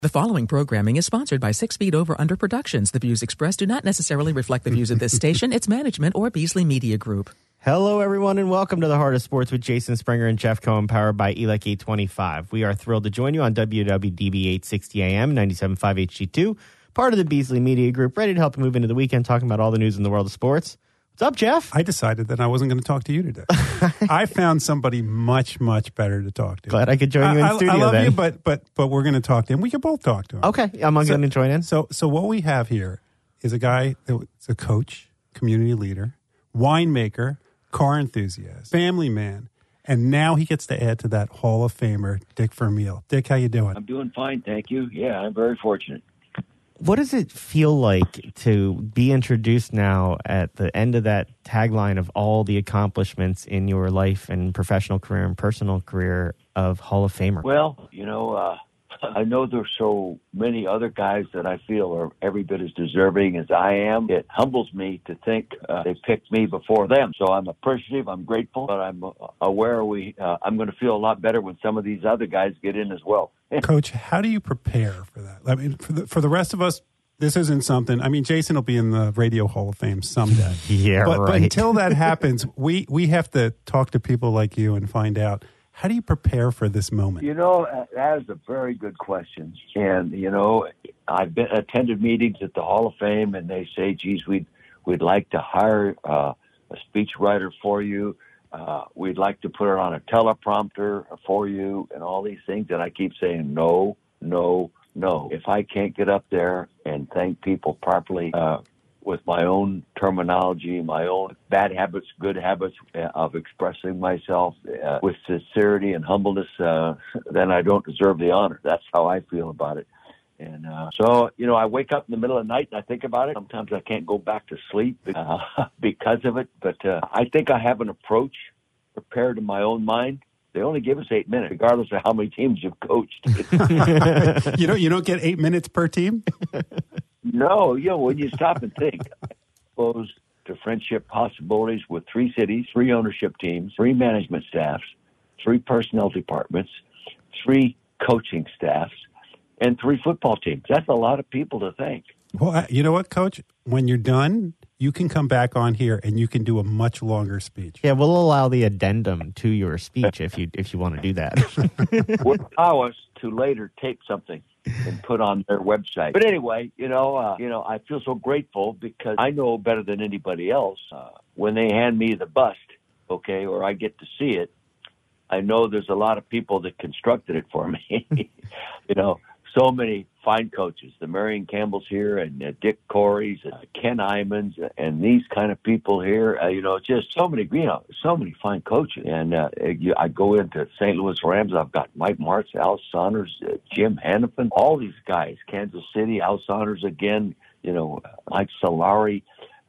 The following programming is sponsored by 6 Feet Over Under Productions. The views expressed do not necessarily reflect the views of this station, its management, or Beasley Media Group. Hello, everyone, and welcome to the Heart of Sports with Jason Springer and Jeff Cohen, powered by ELEC 825. We are thrilled to join you on WWDB 860 AM, 97.5 HD2, part of the Beasley Media Group, ready to help you move into the weekend, talking about all the news in the world of sports. What's up, Jeff? I decided that I wasn't going to talk to you today. I found somebody much better to talk to. Glad I could join you in studio. I love then. you, but we're going to talk to him. We can both talk to him. Okay, I'm going to join in. So what we have here is a guy that's a coach, community leader, winemaker, car enthusiast, family man, and now he gets to add to that Hall of Famer, Dick Vermeil. Dick, how you doing? I'm doing fine, thank you. Yeah, I'm very fortunate. What does it feel like to be introduced now at the end of that tagline of all the accomplishments in your life and professional career and personal career of Hall of Famer? Well, I know there's so many other guys that I feel are every bit as deserving as I am. It humbles me to think they picked me before them. So I'm appreciative, I'm grateful, but I'm aware I'm going to feel a lot better when some of these other guys get in as well. Coach, how do you prepare for that? I mean, for the rest of us, this isn't something. I mean, Jason will be in the Radio Hall of Fame someday. But until that happens, we have to talk to people like you and find out, how do you prepare for this moment? That is a very good question. And, I've attended meetings at the Hall of Fame, and they say, geez, we'd like to hire a speechwriter for you. We'd like to put it on a teleprompter for you and all these things. And I keep saying, no. If I can't get up there and thank people properly with my own terminology, my own bad habits, good habits of expressing myself with sincerity and humbleness, then I don't deserve the honor. That's how I feel about it. And so, I wake up in the middle of the night and I think about it. Sometimes I can't go back to sleep because of it. But I think I have an approach prepared in my own mind. They only give us 8 minutes, regardless of how many teams you've coached. You don't get 8 minutes per team? No, when you stop and think, exposed to friendship possibilities with 3 cities, 3 ownership teams, 3 management staffs, 3 personnel departments, 3 coaching staffs, and 3 football teams. That's a lot of people to thank. Well, you know what, Coach? When you're done, you can come back on here and you can do a much longer speech. Yeah, we'll allow the addendum to your speech if you want to do that. Would allow us to later take something and put on their website. But anyway, I feel so grateful because I know better than anybody else when they hand me the bust, okay, or I get to see it. I know there's a lot of people that constructed it for me. So many fine coaches, the Marion Campbells here and Dick Corey's, Ken Imans, and these kind of people here. Just so many fine coaches. And I go into St. Louis Rams. I've got Mike Martz, Al Saunders, Jim Hannafin, all these guys. Kansas City, Al Saunders again. Mike Solari,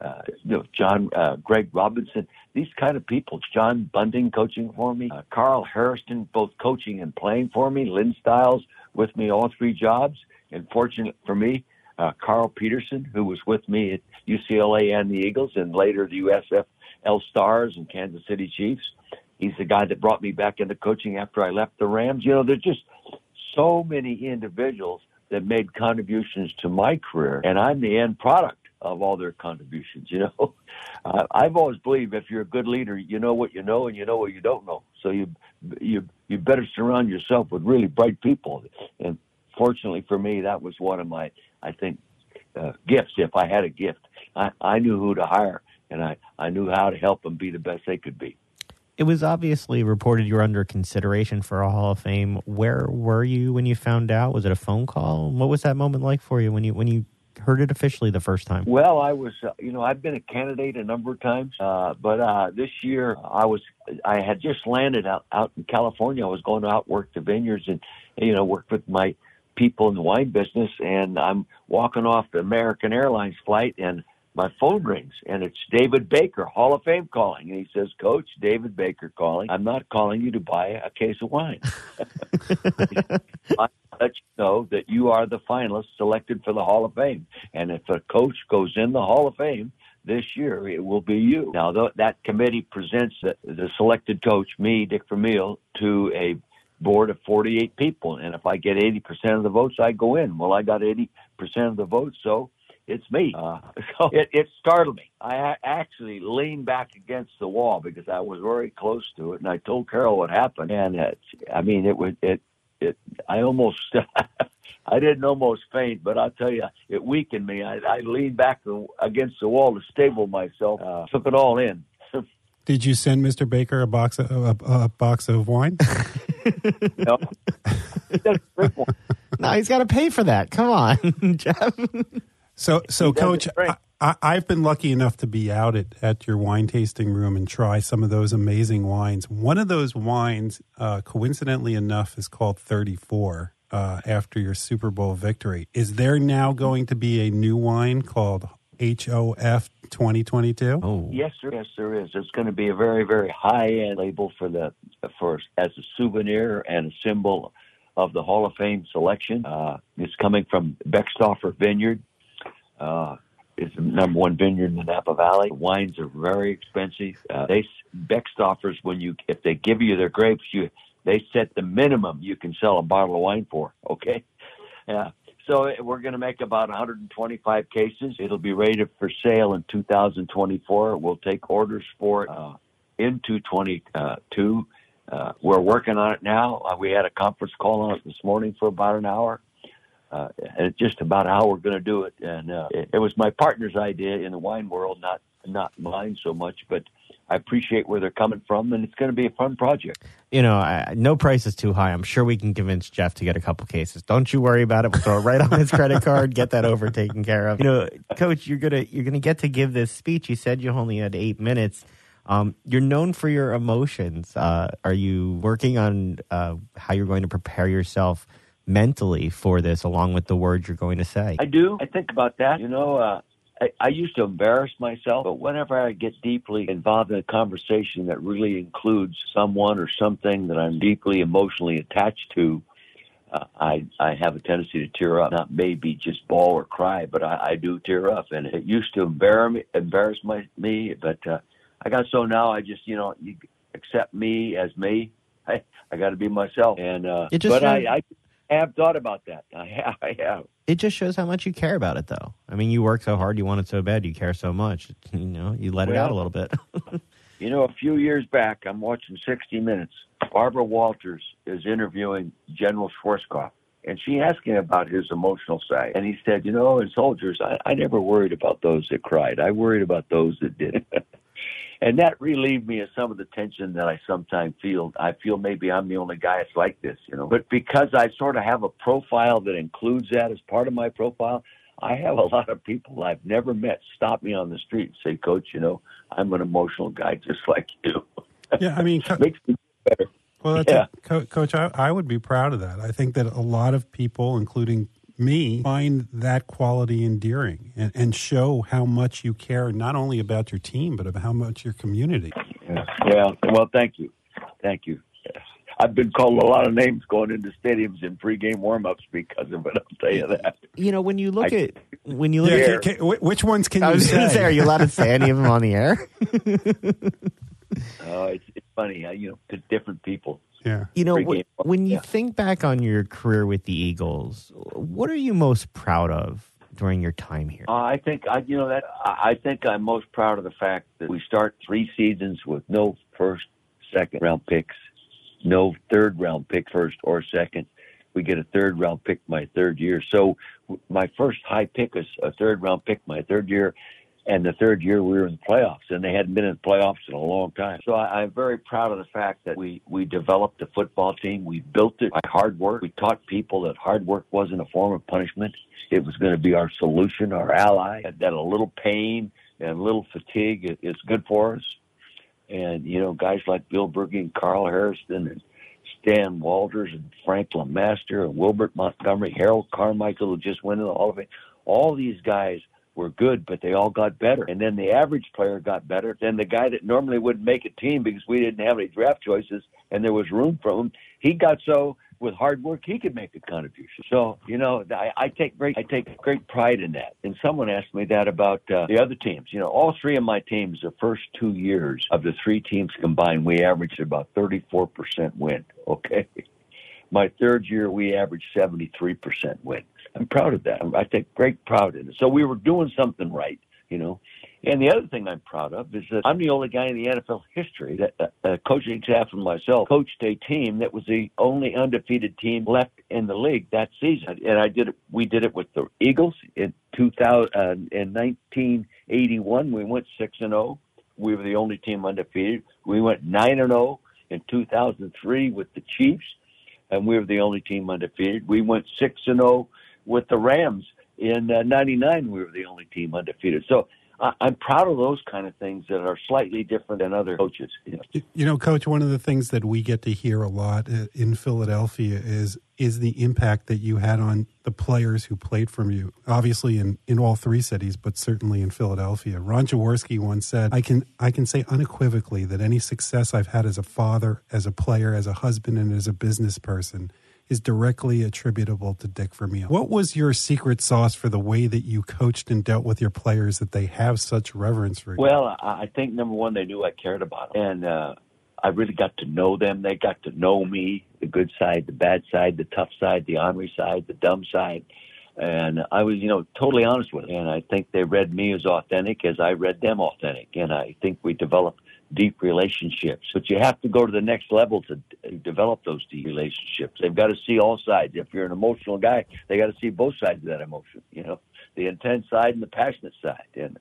Greg Robinson. These kind of people. John Bunting coaching for me. Carl Harrison both coaching and playing for me. Lynn Stiles with me all 3 jobs. And fortunate for me, Carl Peterson, who was with me at UCLA and the Eagles and later the USFL Stars and Kansas City Chiefs. He's the guy that brought me back into coaching after I left the Rams. There's just so many individuals that made contributions to my career, and I'm the end product of all their contributions. I've always believed if you're a good leader, you know what you know and you know what you don't know. So you better surround yourself with really bright people. And fortunately for me, that was one of my, I think, gifts. If I had a gift, I knew who to hire, and I knew how to help them be the best they could be. It was obviously reported you were under consideration for a Hall of Fame. Where were you when you found out? Was it a phone call? What was that moment like for you when you heard it officially the first time? Well, I was, I've been a candidate a number of times, but this year I had just landed out in California. I was going to outwork the vineyards and, work with my people in the wine business, and I'm walking off the American Airlines flight, and my phone rings, and it's David Baker, Hall of Fame calling. And he says, Coach, David Baker calling. I'm not calling you to buy a case of wine. I let you know that you are the finalist selected for the Hall of Fame. And if a coach goes in the Hall of Fame this year, it will be you. Now, that committee presents the selected coach, me, Dick Vermeil, to a board of 48 people. And if I get 80% of the votes, I go in. Well, I got 80% of the votes, so it's me. So it startled me. I actually leaned back against the wall because I was very close to it. And I told Carol what happened. And I almost, I didn't almost faint, but I'll tell you, it weakened me. I leaned back against the wall to stable myself, took it all in. Did you send Mr. Baker a box of wine? No. No, he's got to pay for that. Come on, Jeff. So Coach, I've been lucky enough to be out at your wine tasting room and try some of those amazing wines. One of those wines, coincidentally enough, is called 34 after your Super Bowl victory. Is there now going to be a new wine called HOF 2022? Oh, yes, sir. Yes, there is. It's going to be a very, very high-end label as a souvenir and a symbol of the Hall of Fame selection. It's coming from Beckstoffer Vineyard. It's the number one vineyard in the Napa Valley. The wines are very expensive. Beckstoffers, if they give you their grapes, they set the minimum you can sell a bottle of wine for. Okay, so we're going to make about 125 cases. It'll be rated for sale in 2024. We'll take orders for it into 22. We're working on it now. We had a conference call on it this morning for about an hour. And it's just about how we're going to do it. And it was my partner's idea in the wine world, not mine so much, but I appreciate where they're coming from, and it's going to be a fun project. No price is too high. I'm sure we can convince Jeff to get a couple cases. Don't you worry about it. We'll throw it right on his credit card, get that over taken care of. Coach, you're gonna get to give this speech. You said you only had 8 minutes. You're known for your emotions. Are you working on how you're going to prepare yourself mentally for this, along with the words you're going to say? I do. I think about that. I used to embarrass myself, but whenever I get deeply involved in a conversation that really includes someone or something that I'm deeply emotionally attached to, I have a tendency to tear up. Not maybe just bawl or cry, but I do tear up. And it used to embarrass me, but I got so now I just, you accept me as me. I got to be myself. And I have thought about that. I have. It just shows how much you care about it, though. I mean, you work so hard, you want it so bad, you care so much. You let it out a little bit. A few years back, I'm watching 60 Minutes. Barbara Walters is interviewing General Schwarzkopf, and she asked him about his emotional side. And he said, in soldiers, I never worried about those that cried. I worried about those that didn't. And that relieved me of some of the tension that I sometimes feel. I feel maybe I'm the only guy that's like this, But because I sort of have a profile that includes that as part of my profile, I have a lot of people I've never met stop me on the street and say, Coach, I'm an emotional guy just like you. Yeah, I mean, makes me better. Well, Coach, I would be proud of that. I think that a lot of people, including me, find that quality endearing and show how much you care, not only about your team, but about how much your community. Yeah. Well, thank you. Thank you. Yes. I've been called a lot of names going into stadiums in pregame warm-ups because of it. I'll tell you that. When you look at which ones can you say? I was going to say, are you allowed to say any of them on the air? It's funny. To different people. Yeah. When you think back on your career with the Eagles, what are you most proud of during your time here? I think I'm most proud of the fact that we start 3 seasons with no first, second round picks, no third round pick, first or second. We get a third round pick my third year. So my first high pick was a third round pick my third year. And the third year we were in the playoffs, and they hadn't been in the playoffs in a long time. So I'm very proud of the fact that we developed a football team. We built it by hard work. We taught people that hard work wasn't a form of punishment. It was going to be our solution, our ally, that a little pain and a little fatigue is good for us. And, guys like Bill Bergey and Carl Hairston and Stan Walters and Frank LeMaster and Wilbert Montgomery, Harold Carmichael, who just went in the Hall of Fame, all these guys were good, but they all got better. And then the average player got better. Then the guy that normally wouldn't make a team because we didn't have any draft choices and there was room for him, he got so with hard work he could make a contribution. So, I take great pride in that. And someone asked me that about the other teams. All 3 of my teams, the first 2 years of the 3 teams combined, we averaged about 34% win. Okay. My third year, we averaged 73% win. I'm proud of that. I take great pride in it. So we were doing something right, you know. And the other thing I'm proud of is that I'm the only guy in the NFL history that coaching staff and myself coached a team that was the only undefeated team left in the league that season. And we did it with the Eagles in 1981. We went 6-0. We were the only team undefeated. We went 9-0 in 2003 with the Chiefs, and we were the only team undefeated. We went 6-0 with the Rams in 99. We were the only team undefeated. So I'm proud of those kind of things that are slightly different than other coaches. You know, Coach, one of the things that we get to hear a lot in Philadelphia is the impact that you had on the players who played for you, obviously in all three cities, but certainly in Philadelphia. Ron Jaworski once said, I can say unequivocally that any success I've had as a father, as a player, as a husband, and as a business person is directly attributable to Dick Vermeil. What was your secret sauce for the way that you coached and dealt with your players that they have such reverence for you? Well, I think, number one, they knew I cared about them. And I really got to know them. They got to know me, the good side, the bad side, the tough side, the ornery side, the dumb side. And I was, totally honest with them. And I think they read me as authentic as I read them authentic. And I think we developed deep relationships. But you have to go to the next level to develop those deep relationships. They've got to see all sides. If you're an emotional guy, they got to see both sides of that emotion, the intense side and the passionate side. And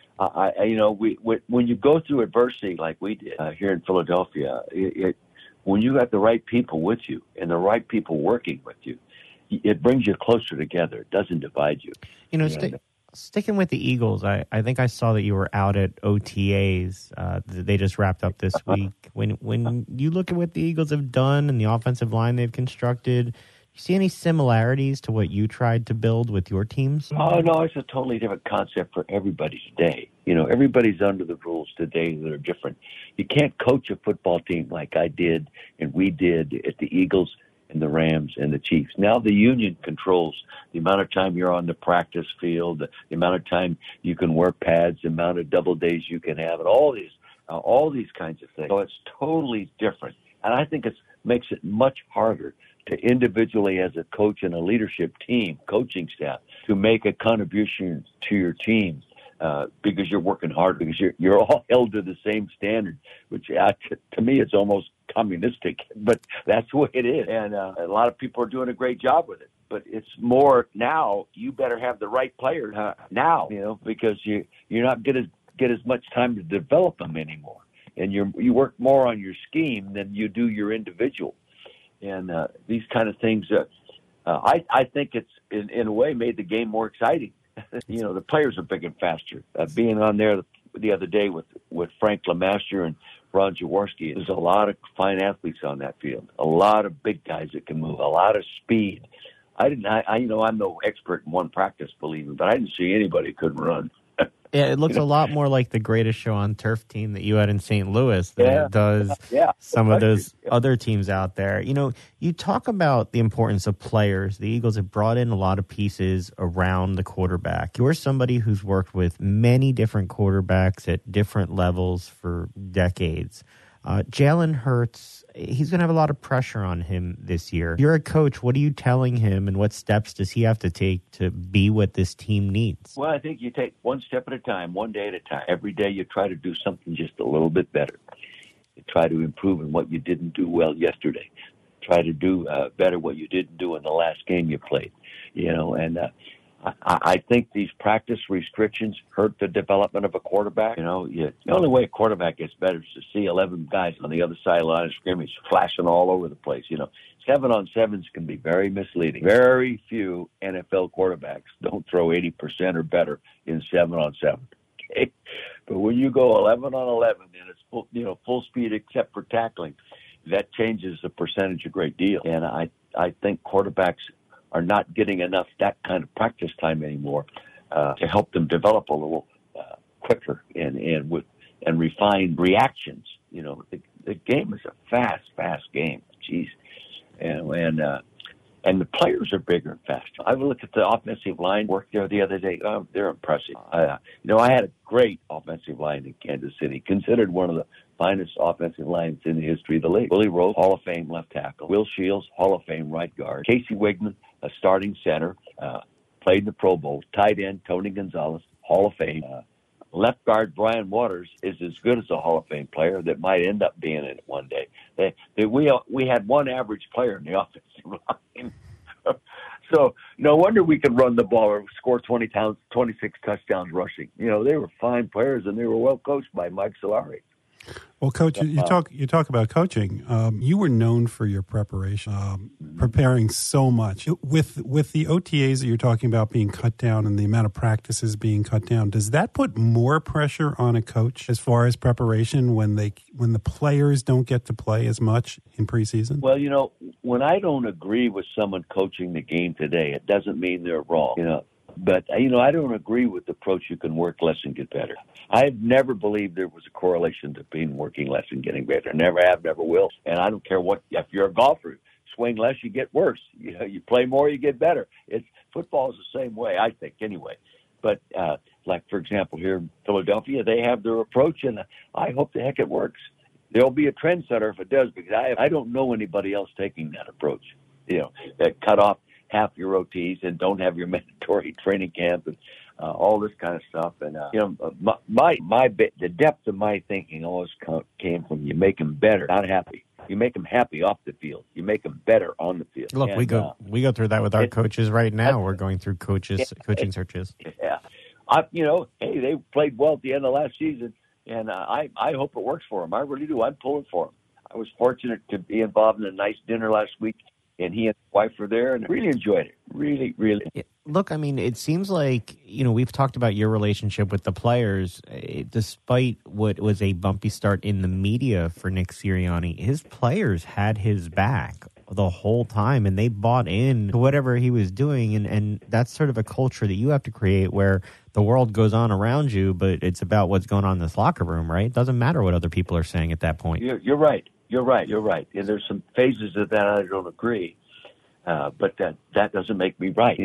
when you go through adversity like we did here in Philadelphia, when you got the right people with you and the right people working with you, it brings you closer together. It doesn't divide you. Sticking with the Eagles, I think I saw that you were out at OTAs. They just wrapped up this week. When you look at what the Eagles have done and the offensive line they've constructed, you see any similarities to what you tried to build with your teams? Oh, no, it's a totally different concept for everybody today. Everybody's under the rules today that are different. You can't coach a football team like I did and we did at the Eagles and the Rams and the Chiefs. Now the union controls the amount of time you're on the practice field, the amount of time you can wear pads, the amount of double days you can have, and all these kinds of things. So it's totally different. And I think it makes it much harder to individually as a coach and a leadership team, coaching staff, to make a contribution to your team. Because you're working hard, because you're all held to the same standard, which to me it's almost communistic, but that's the way it is. And a lot of people are doing a great job with it. But it's more now, you better have the right players now, because you're not going to get as much time to develop them anymore. And you work more on your scheme than you do your individual. And these kind of things, I think it's in a way made the game more exciting. The players are big and faster. Being on there the other day with Frank LeMaster and Ron Jaworski, there's a lot of fine athletes on that field, a lot of big guys that can move, a lot of speed. I'm no expert in one practice, believe me, but I didn't see anybody who couldn't run. Yeah, it looks a lot more like the Greatest Show on Turf team that you had in St. Louis than it does some of those other teams out there. You talk about the importance of players. The Eagles have brought in a lot of pieces around the quarterback. You're somebody who's worked with many different quarterbacks at different levels for decades. Jalen Hurts, he's going to have a lot of pressure on him this year. You're a coach. What are you telling him, and what steps does he have to take to be what this team needs? Well, I think you take one step at a time, one day at a time. Every day you try to do something just a little bit better. You try to improve in what you didn't do well yesterday. Try to do better what you didn't do in the last game you played. I think these practice restrictions hurt the development of a quarterback. The only way a quarterback gets better is to see 11 guys on the other side of the line of scrimmage flashing all over the place. 7-on-7s can be very misleading. Very few NFL quarterbacks don't throw 80% or better in 7-on-7. Okay? But when you go 11-on-11 and it's full speed except for tackling, that changes the percentage a great deal. And I think quarterbacks are not getting enough that kind of practice time anymore to help them develop a little quicker and refine reactions. The game is a fast game. Jeez, and the players are bigger and faster. I looked at the offensive line work there the other day. They're impressive. I had a great offensive line in Kansas City, considered one of finest offensive lines in the history of the league. Willie Rose, Hall of Fame left tackle. Will Shields, Hall of Fame right guard. Casey Wigman, a starting center, played in the Pro Bowl. Tight end, Tony Gonzalez, Hall of Fame. Left guard Brian Waters is as good as a Hall of Fame player that might end up being in it one day. We had one average player in the offensive line. So no wonder we could run the ball or score 26 touchdowns rushing. They were fine players, and they were well coached by Mike Solari. Well, Coach, you talk about coaching. You were known for your preparation, preparing so much. With the OTAs that you're talking about being cut down and the amount of practices being cut down, does that put more pressure on a coach as far as preparation when the players don't get to play as much in preseason? Well, when I don't agree with someone coaching the game today, it doesn't mean they're wrong. But, I don't agree with the approach you can work less and get better. I've never believed there was a correlation to being working less and getting better. Never have, never will. And I don't care if you're a golfer, swing less, you get worse. You play more, you get better. Football is the same way, I think, anyway. But, for example, here in Philadelphia, they have their approach, and I hope the heck it works. There'll be a trendsetter if it does, because I don't know anybody else taking that approach, that cut off half your OTs and don't have your mandatory training camp and all this kind of stuff. And the depth of my thinking always came from you make them better, not happy. You make them happy off the field. You make them better on the field. Look, we go through that with our coaches right now. We're going through coaching searches. Yeah, hey, they played well at the end of last season, and I hope it works for them. I really do. I'm pulling for them. I was fortunate to be involved in a nice dinner last week, and he and his wife were there, and really enjoyed it. Really, really. Look, it seems like, we've talked about your relationship with the players. Despite what was a bumpy start in the media for Nick Sirianni, his players had his back the whole time, and they bought in to whatever he was doing. And that's sort of a culture that you have to create where the world goes on around you, but it's about what's going on in this locker room, right? It doesn't matter what other people are saying at that point. You're right. You're right. And there's some phases of that I don't agree, but that doesn't make me right,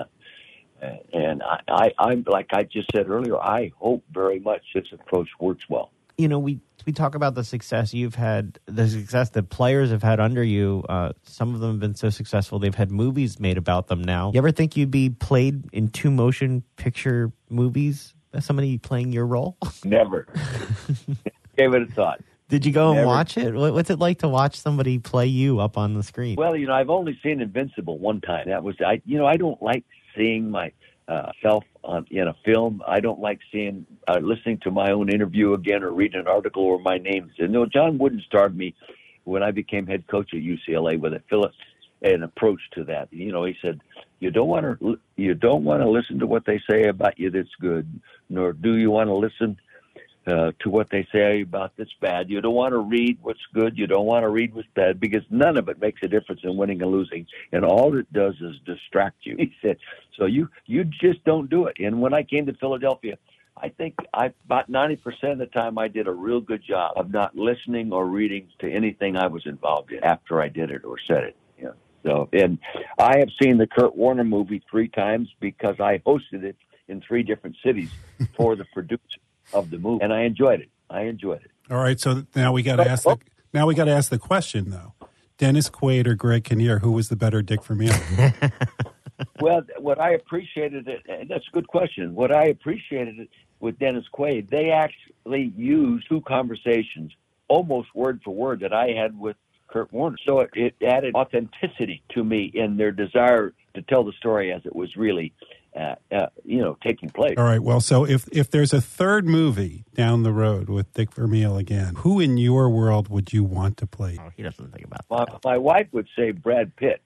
And I'm like I just said earlier, I hope very much this approach works well. We talk about the success you've had, the success that players have had under you. Some of them have been so successful they've had movies made about them now. You ever think you'd be played in 2 motion picture movies as somebody playing your role? Never. Gave it a thought. Did you go and watch it? What's it like to watch somebody play you up on the screen? Well, I've only seen Invincible one time. That was, I don't like seeing myself in a film. I don't like listening to my own interview again or reading an article where my name's in. John Wooden starred me when I became head coach at UCLA with an approach to that. He said, you don't want to listen to what they say about you that's good, nor do you want to listen to what they say about that's bad. You don't want to read what's good. You don't want to read what's bad, because none of it makes a difference in winning and losing. And all it does is distract you. He said, so you just don't do it. And when I came to Philadelphia, I think about 90% of the time I did a real good job of not listening or reading to anything I was involved in after I did it or said it. So, and I have seen the Kurt Warner movie 3 times because I hosted it in 3 different cities for the producer of the movie, and I enjoyed it. All right, so now we got to ask the question though: Dennis Quaid or Greg Kinnear, who was the better Dick Vermeil? Well, what I appreciated and that's a good question. What I appreciated with Dennis Quaid, they actually used 2 conversations almost word for word that I had with Kurt Warner. So it added authenticity to me in their desire to tell the story as it was really taking place. All right. Well, so if there's a 3rd movie down the road with Dick Vermeil again, who in your world would you want to play? Oh, he doesn't think about that. My wife would say Brad Pitt.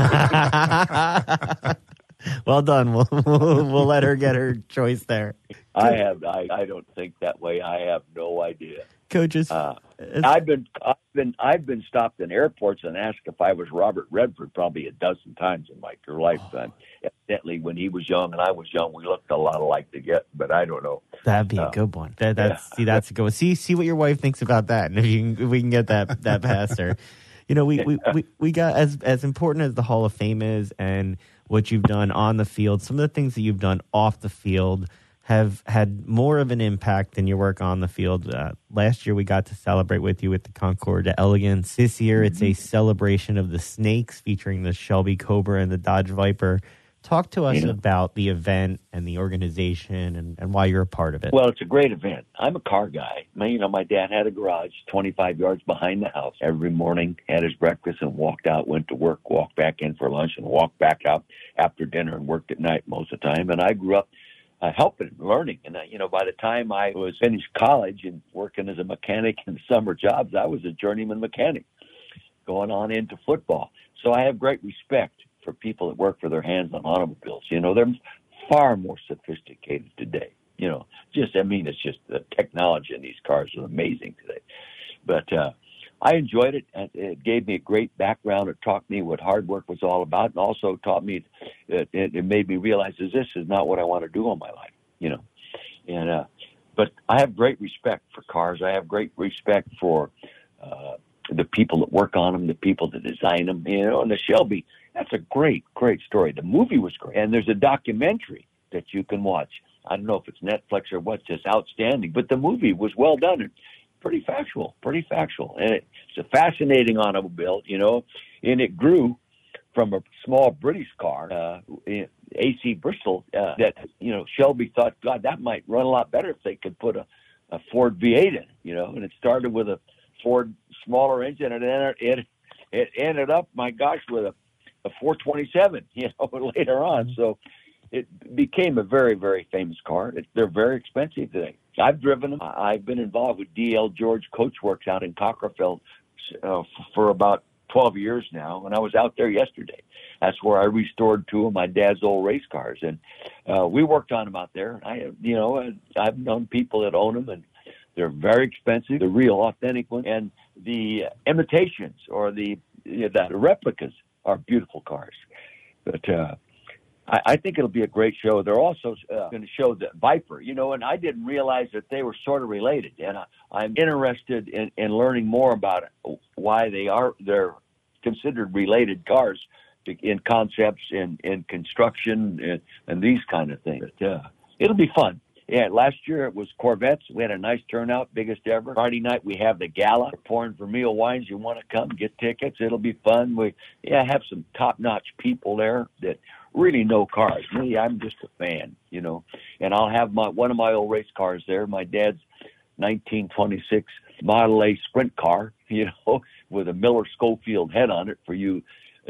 Well done. We'll let her get her choice there. I don't think that way. I have no idea. Coaches, I've been stopped in airports and asked if I was Robert Redford probably a dozen times in my lifetime. Evidently, when he was young and I was young, we looked a lot alike together. But I don't know. That'd be a good one. That's a good one. See what your wife thinks about that, and if we can get that past her. We got as important as the Hall of Fame is, and what you've done on the field, some of the things that you've done off the field have had more of an impact than your work on the field. Last year, we got to celebrate with you with the Concord Elegance. This year, it's a celebration of the snakes featuring the Shelby Cobra and the Dodge Viper. Talk to us about the event and the organization and why you're a part of it. Well, it's a great event. I'm a car guy. My dad had a garage 25 yards behind the house. Every morning, had his breakfast and walked out, went to work, walked back in for lunch, and walked back out after dinner and worked at night most of the time. And I grew up helping, learning. And, by the time I was finished college and working as a mechanic in summer jobs, I was a journeyman mechanic going on into football. So I have great respect for people that work for their hands on automobiles. They're far more sophisticated today. It's just the technology in these cars is amazing today. But I enjoyed it. It gave me a great background. It taught me what hard work was all about, and also taught me, it made me realize this is not what I want to do in my life, But I have great respect for cars. I have great respect for the people that work on them, the people that design them, and the Shelby. That's a great, great story. The movie was great. And there's a documentary that you can watch. I don't know if it's Netflix or what's just outstanding, but the movie was well done and pretty factual. And it's a fascinating automobile, and it grew from a small British car, AC Bristol, that, Shelby thought, God, that might run a lot better if they could put a Ford V8 in, and it started with a Ford smaller engine, and it ended up, my gosh, with a 427, later on. So it became a very, very famous car. They're very expensive today. I've driven them. I've been involved with D.L. George Coachworks out in Cockerfeld for about 12 years now, and I was out there yesterday. That's where I restored two of my dad's old race cars, and we worked on them out there. I've known people that own them, and they're very expensive, the real authentic ones, and the imitations or the replicas are beautiful cars. But I think it'll be a great show. They're also going to show the Viper, and I didn't realize that they were sort of related. And I'm interested in learning more about it, why they're considered related cars in concepts, in construction, and these kind of things. But, it'll be fun. Yeah, last year it was Corvettes. We had a nice turnout, biggest ever. Friday night we have the gala. We're pouring Vermeil wines. You want to come, get tickets. It'll be fun. We have some top-notch people there that really know cars. Me, I'm just a fan, And I'll have one of my old race cars there, my dad's 1926 Model A sprint car, with a Miller Schofield head on it. For you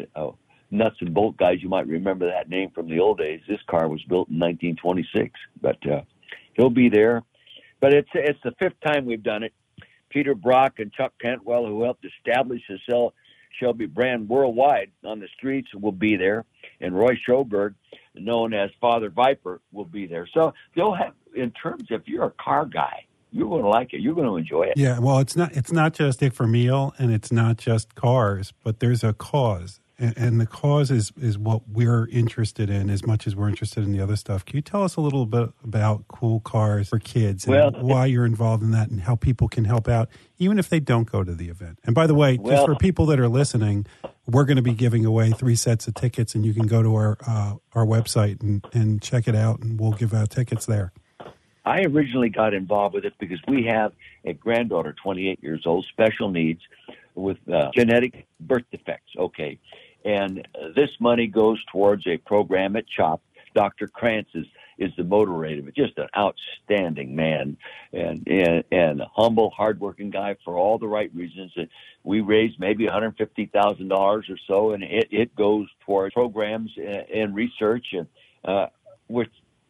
nuts and bolt guys, you might remember that name from the old days. This car was built in 1926, but he'll be there. But it's the fifth time we've done it. Peter Brock and Chuck Cantwell, who helped establish the Shelby brand worldwide on the streets, will be there. And Roy Schoberg, known as Father Viper, will be there. So they'll have, in terms of if you're a car guy, you're going to like it. You're going to enjoy it. Yeah, well, it's not just Dick Vermeil, and it's not just cars, but there's a cause. And the cause is what we're interested in as much as we're interested in the other stuff. Can you tell us a little bit about Cool Cars for Kids and why you're involved in that and how people can help out, even if they don't go to the event? And by the way, just for people that are listening, we're going to be giving away 3 sets of tickets, and you can go to our website and check it out, and we'll give out tickets there. I originally got involved with it because we have a granddaughter, 28 years old, special needs with genetic birth defects. Okay. And this money goes towards a program at CHOP. Dr. Krantz is the moderator, but just an outstanding man and a humble, hardworking guy for all the right reasons. And we raised maybe $150,000 or so, and it goes towards programs and research and with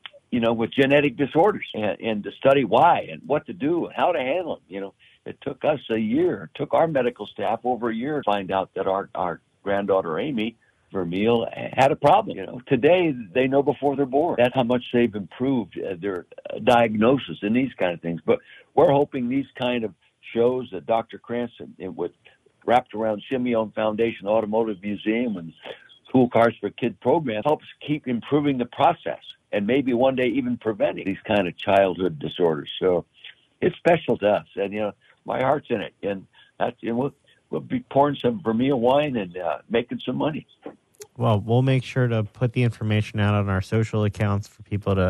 genetic disorders and to study why and what to do and how to handle them. It took us a year. It took our medical staff over a year to find out that our granddaughter Amy Vermeil had a problem. Today they know before they're born. That's how much they've improved their diagnosis and these kind of things. But we're hoping these kind of shows that Dr. Cranston with wrapped around Simeon Foundation Automotive Museum and Cool Cars for Kids program helps keep improving the process and maybe one day even preventing these kind of childhood disorders. So it's special to us, and my heart's in it, and that's we'll be pouring some Vermeil wine and making some money. Well, we'll make sure to put the information out on our social accounts for people to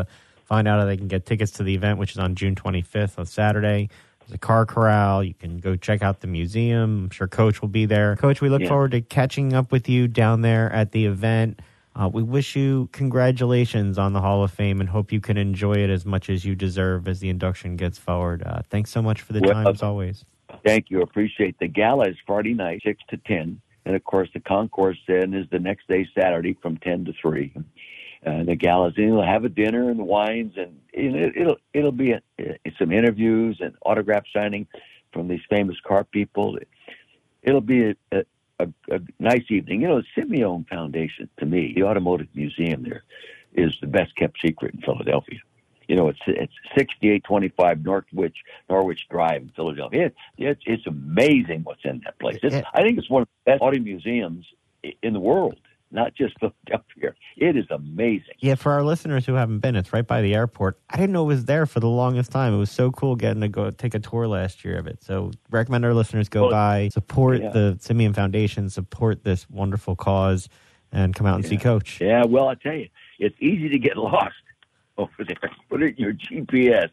find out how they can get tickets to the event, which is on June 25th on Saturday. There's a car corral. You can go check out the museum. I'm sure Coach will be there. Coach, we look forward to catching up with you down there at the event. We wish you congratulations on the Hall of Fame and hope you can enjoy it as much as you deserve as the induction gets forward. Thanks so much for the time, as always. Thank you. Appreciate the gala is Friday night, 6 to 10. And, of course, the concourse then is the next day, Saturday, from 10 to 3. The gala's in. We'll have a dinner and wines, and it'll be some interviews and autograph signing from these famous car people. It'll be a nice evening. The Simeone Foundation, to me, the Automotive Museum there, is the best kept secret in Philadelphia. It's 6825 Norwich Drive in Philadelphia. It's amazing what's in that place. I think it's one of the best auto museums in the world. Not just Philadelphia. It is amazing. Yeah, for our listeners who haven't been, it's right by the airport. I didn't know it was there for the longest time. It was so cool getting to go take a tour last year of it. So recommend our listeners go by, support the Simeone Foundation, support this wonderful cause, and come out and see Coach. Yeah, well, I tell you, it's easy to get lost over there. Put it in your GPS.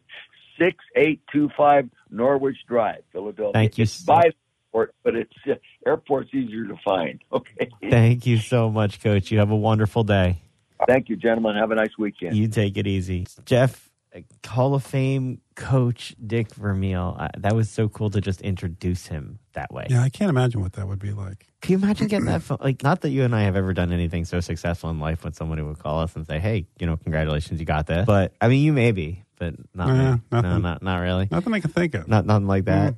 6825 Norwich Drive, Philadelphia. Thank you. But it's airport's easier to find. Okay. Thank you so much, Coach. You have a wonderful day. Thank you, gentlemen. Have a nice weekend. You take it easy. Jeff, Hall of Fame coach Dick Vermeil. That was so cool to just introduce him that way. Yeah, I can't imagine what that would be like. Can you imagine getting that phone? Not that you and I have ever done anything so successful in life when somebody would call us and say, hey, congratulations, you got this. But, I mean, you may be, but not me. Nothing. No, not really. Nothing I can think of. Nothing like that.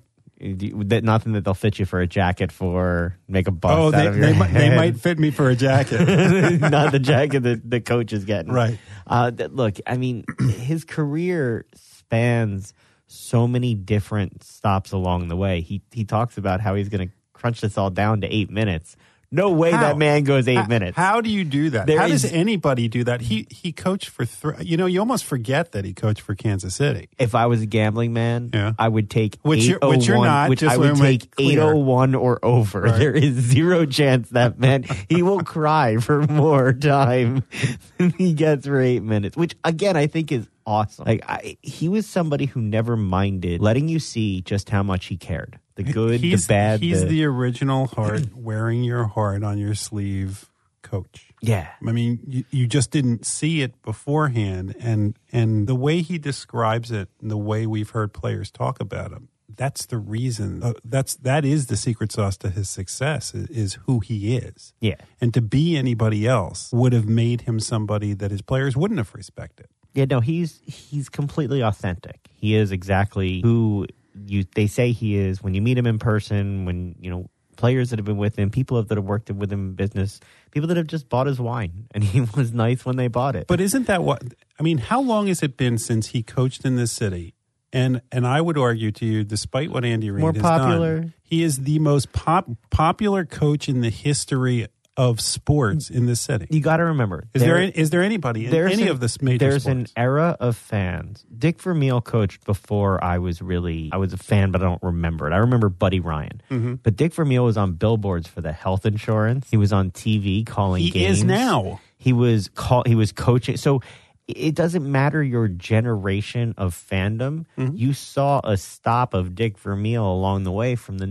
Nothing that they'll fit you for a jacket for, make a bust out of your head. They might fit me for a jacket. Not the jacket that the coach is getting. Right. Look, I mean, his career spans so many different stops along the way. He talks about how he's going to crunch this all down to 8 minutes. No way that man goes 8 minutes. How do you do that? How does anybody do that? He coached for you almost forget that he coached for Kansas City. If I was a gambling man, I would take which you're not. I would take 801 or over. Right. There is zero chance that man he will cry for more time than he gets for 8 minutes. Which again, I think is awesome. He was somebody who never minded letting you see just how much he cared. The good, the bad. He's the original heart, wearing your heart on your sleeve coach. Yeah. I mean, you just didn't see it beforehand. And the way he describes it and the way we've heard players talk about him, that's the reason. That is the secret sauce to his success, is who he is. Yeah. And to be anybody else would have made him somebody that his players wouldn't have respected. Yeah, no, he's completely authentic. He is exactly who they say he is when you meet him in person, when, players that have been with him, people that have worked with him in business, people that have just bought his wine, and he was nice when they bought it. But isn't that how long has it been since he coached in this city? And I would argue to you, despite what Andy Reid has done, he is the most popular coach in the history of sports in this city. You got to remember, is there anybody in any of this major there's sports? An era of fans. Dick Vermeil coached before I was a fan, but I don't remember it. I remember Buddy Ryan. Mm-hmm. But Dick Vermeil was on billboards for the health insurance. He was on TV calling games. He is now. He was coaching. So it doesn't matter your generation of fandom. Mm-hmm. You saw a stop of Dick Vermeil along the way from the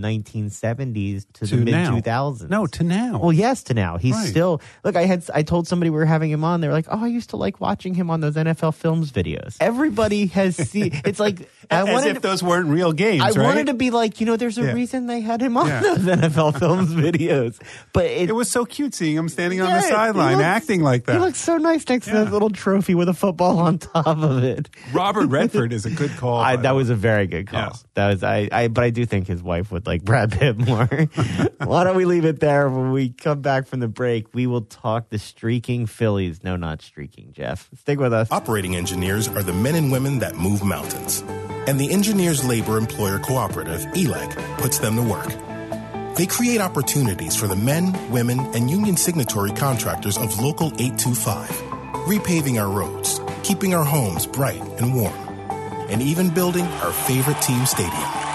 1970s to the mid-2000s. No, to now. Well, yes, to now. He's still... Look, I told somebody we were having him on. They were like, I used to like watching him on those NFL Films videos. Everybody has seen... It's like... As if those weren't real games, I wanted to be like, there's a reason they had him on those NFL Films videos. But it was so cute seeing him standing on the sideline acting like that. He looks so nice next to that little trophy with a football on top of it. Robert Redford is a good call. That was a very good call. Yes. But I do think his wife would like Brad Pitt more. Why don't we leave it there? When we come back from the break, we will talk the streaking Phillies. No, not streaking, Jeff. Stick with us. Operating engineers are the men and women that move mountains. And the Engineers Labor Employer Cooperative, ELEC, puts them to work. They create opportunities for the men, women, and union signatory contractors of Local 825, repaving our roads, keeping our homes bright and warm, and even building our favorite team stadium.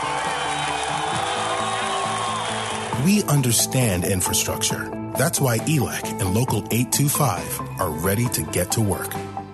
We understand infrastructure. That's why ELEC and Local 825 are ready to get to work.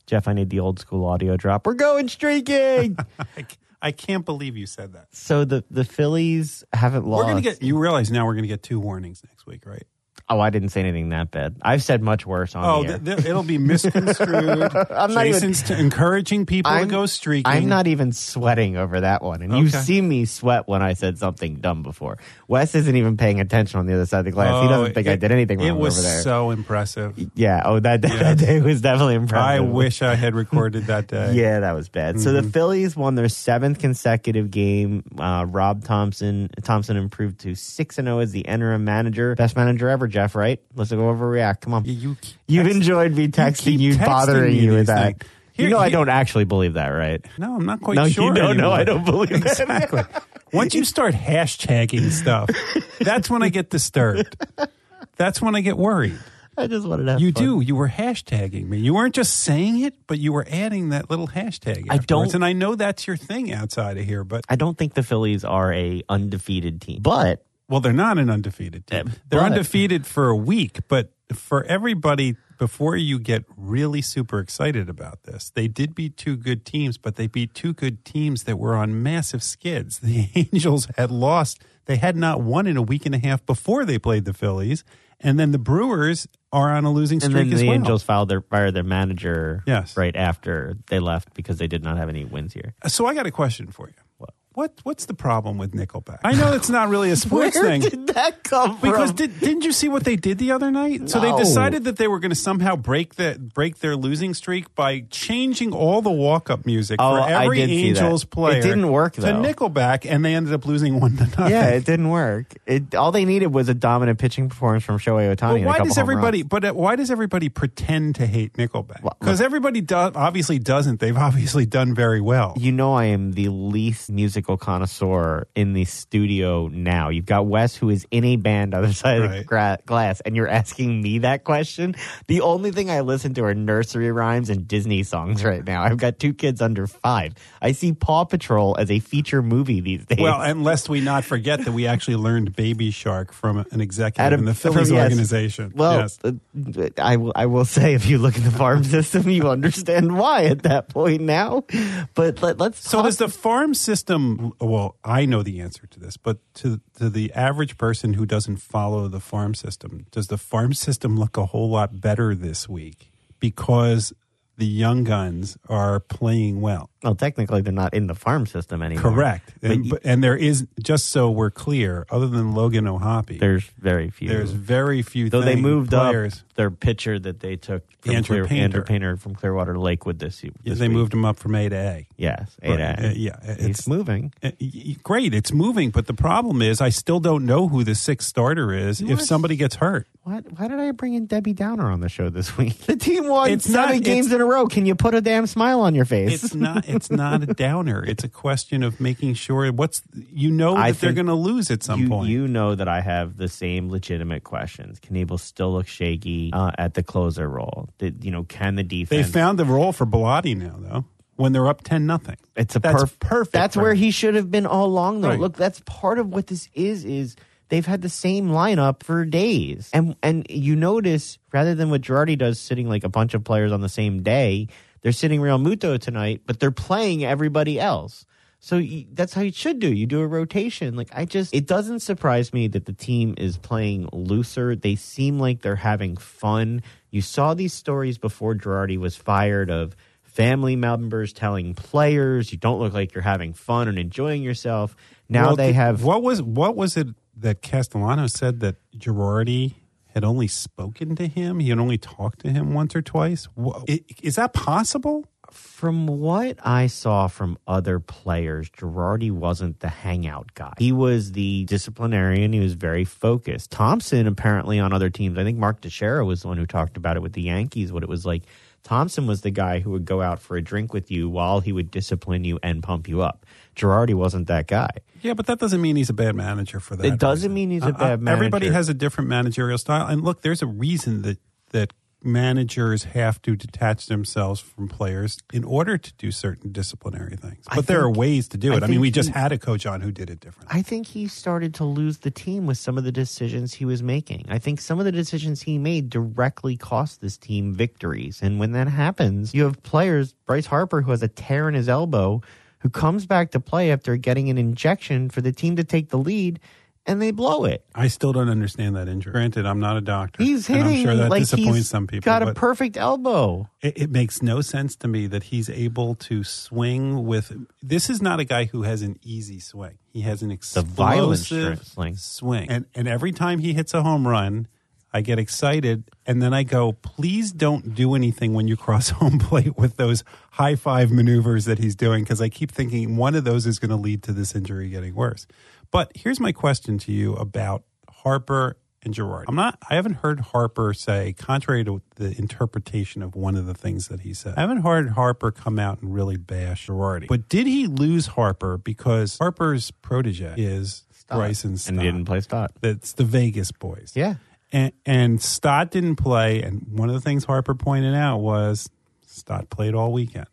Jeff, I need the old school audio drop. We're going streaking. I can't believe you said that. So the Phillies haven't lost. You realize now we're going to get 2 warnings next week, right? Oh, I didn't say anything that bad. I've said much worse on the air. It'll be misconstrued. Jason's encouraging people to go streaking. I'm not even sweating over that one. And you've seen me sweat when I said something dumb before. Wes isn't even paying attention on the other side of the glass. He doesn't think I did anything wrong over there. It was so impressive. Yeah. That day was definitely impressive. I wish I had recorded that day. Yeah, that was bad. Mm-hmm. So the Phillies won their 7th consecutive game. Rob Thompson improved to 6-0 as the interim manager. Best manager ever, Jeff, right? Let's go overreact. Come on. You've enjoyed me texting you, bothering you with that. I don't actually believe that, right? No, I'm not quite sure. No, you don't know. I don't believe that. Exactly. Once you start hashtagging stuff, that's when I get disturbed. That's when I get worried. I just wanted to have fun. You were hashtagging me. You weren't just saying it, but you were adding that little hashtag afterwards. And I know that's your thing outside of here, but I don't think the Phillies are a undefeated team. But well, they're not an undefeated team. They're undefeated for a week, but for everybody, before you get really super excited about this, they did beat 2 good teams, but they beat 2 good teams that were on massive skids. The Angels had lost. They had not won in a week and a half before they played the Phillies. And then the Brewers are on a losing streak as well. And then the Angels fired their manager right after they left because they did not have any wins here. So I got a question for you. What's the problem with Nickelback? I know it's not really a sports thing. Where did that come from? Because didn't you see what they did the other night? No. So they decided that they were going to somehow break their losing streak by changing all the walk-up music for every Angels player. It didn't work, though. To Nickelback, and they ended up losing 1-0. Yeah, it didn't work. All they needed was a dominant pitching performance from Shohei Ohtani. Why does everybody pretend to hate Nickelback? Because everybody obviously doesn't. They've obviously done very well. You know, I am the least musical connoisseur in the studio now. You've got Wes, who is in a band on the side of the glass, and you're asking me that question. The only thing I listen to are nursery rhymes and Disney songs right now. I've got 2 kids under 5. I see Paw Patrol as a feature movie these days. Well, and lest we not forget that we actually learned Baby Shark from an executive in the Phillies organization. Well, I will say, if you look at the farm system, you understand why at that point now. But let's. So does the farm system? Well, I know the answer to this, but to the average person who doesn't follow the farm system, does the farm system look a whole lot better this week because the young guns are playing well? Well, technically, they're not in the farm system anymore. Correct. And there is, just so we're clear, other than Logan O'Hoppe, there's very few. Though they moved players. Up their pitcher that they took from Andrew Painter from Clearwater Lakewood this week. They moved him up from A to A. Yes, A to A. It's moving. Great, it's moving. But the problem is, I still don't know who the 6th starter is if somebody gets hurt. Why did I bring in Debbie Downer on the show this week? The team won 7 games in a row. Can you put a damn smile on your face? It's not a downer. It's a question of making sure that they're going to lose at some point. You know that I have the same legitimate questions. Knebel still looks shaky at the closer role. Can the defense? They found the role for Bellotti now, though. When they're up 10-0, that's perfect. That's where he should have been all along, though. Right. Look, that's part of what this is. They've had the same lineup for days. And you notice, rather than what Girardi does, sitting like a bunch of players on the same day, they're sitting Real Muto tonight, but they're playing everybody else. So that's how you should do. You do a rotation. It doesn't surprise me that the team is playing looser. They seem like they're having fun. You saw these stories before Girardi was fired of family members telling players, you don't look like you're having fun and enjoying yourself. Now they have... What was it that Castellano said that Girardi had only spoken to him? He had only talked to him once or twice? Is that possible? From what I saw from other players, Girardi wasn't the hangout guy. He was the disciplinarian. He was very focused. Thompson, apparently on other teams, I think Mark Teixeira was the one who talked about it with the Yankees, what it was like. Thompson was the guy who would go out for a drink with you while he would discipline you and pump you up. Girardi wasn't that guy. Yeah, but that doesn't mean he's a bad manager for that. It doesn't mean he's a bad manager. Everybody has a different managerial style. And look, there's a reason that managers have to detach themselves from players in order to do certain disciplinary things. But there are ways to do it. I mean, we just had a coach on who did it differently. I think he started to lose the team with some of the decisions he was making. I think some of the decisions he made directly cost this team victories. And when that happens, you have players, Bryce Harper, who has a tear in his elbow, who comes back to play after getting an injection for the team to take the lead, and they blow it. I still don't understand that injury. Granted, I'm not a doctor. He's hitting, and I'm sure that like disappoints some people. Got a perfect elbow. It makes no sense to me that he's able to swing with. This is not a guy who has an easy swing. He has an explosive swing. And every time he hits a home run, I get excited, and then I go, please don't do anything when you cross home plate with those high five maneuvers that he's doing, because I keep thinking one of those is going to lead to this injury getting worse. But here's my question to you about Harper and Girardi. I haven't heard Harper say, contrary to the interpretation of one of the things that he said, I haven't heard Harper come out and really bash Girardi. But did he lose Harper because Harper's protege is Bryson Stott? And he didn't play Stott. That's the Vegas boys. Yeah. And Stott didn't play, and one of the things Harper pointed out was Stott played all weekend.